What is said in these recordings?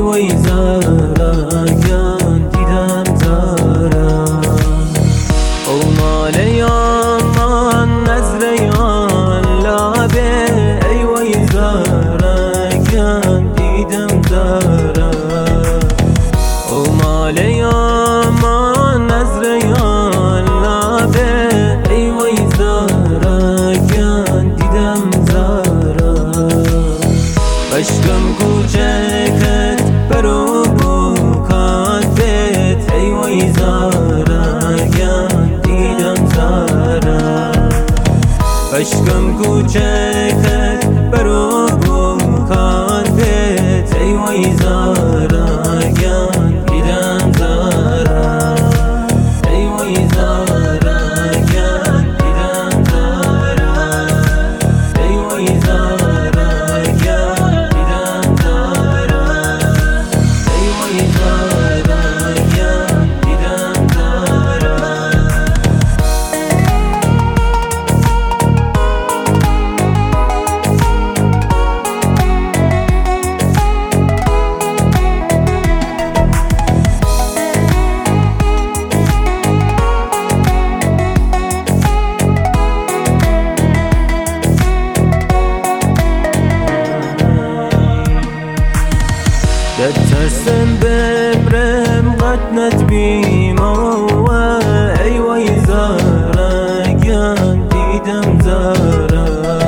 وای زارگان دیدم زارا او مال یامان نظریان لابه ای وای زارگان دیدم زارا او مال یامان نظریان لابه ای وای زارگان دیدم زارا عشقم کوچکت برو بکات بیت ای وای زارگان دیدم زارا عشقم کوچکت برو بکات بیت ای وای زارگان دیدم زارا ای وای زارگان دیدم زارا ای وای زارگان دیدم زارا ای وای زارگان دیدم زارا ترسم بمرم قد نتبیم ای وای زارگان دیدم زارا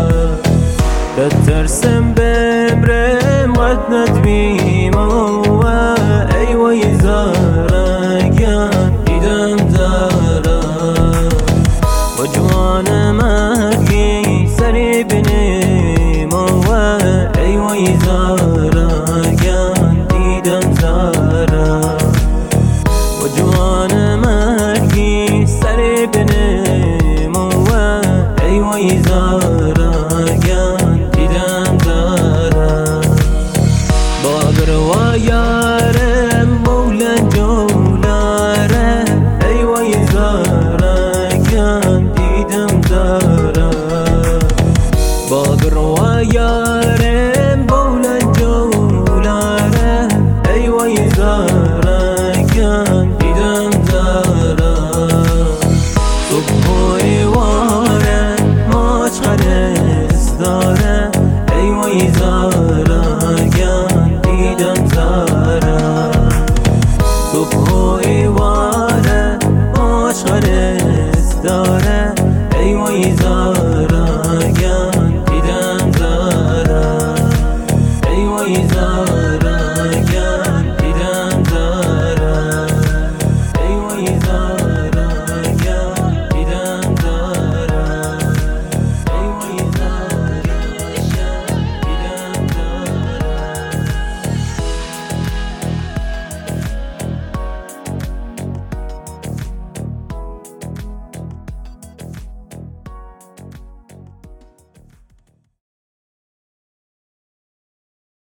ترسم بمرم قد نتبیم ای وای زارگان دیدم زارا و جوان مرگی سری بنیم ای وای زارگان دیدم زارا و جوان مرگی سری بنیم ای وای زارگان دیدم زارا باگر و یارم بولن جولاره ای وای زارگان دیدم زارا باگر و یارم بولن جولاره ای وای زارگان دیدم زارا صبح و ایواره ماچ خرس داره ای وای زارگان دیدم زارا صبح و ایواره ماچ خرس داره ای وای زارگان دیدم زارا ای وای زارگان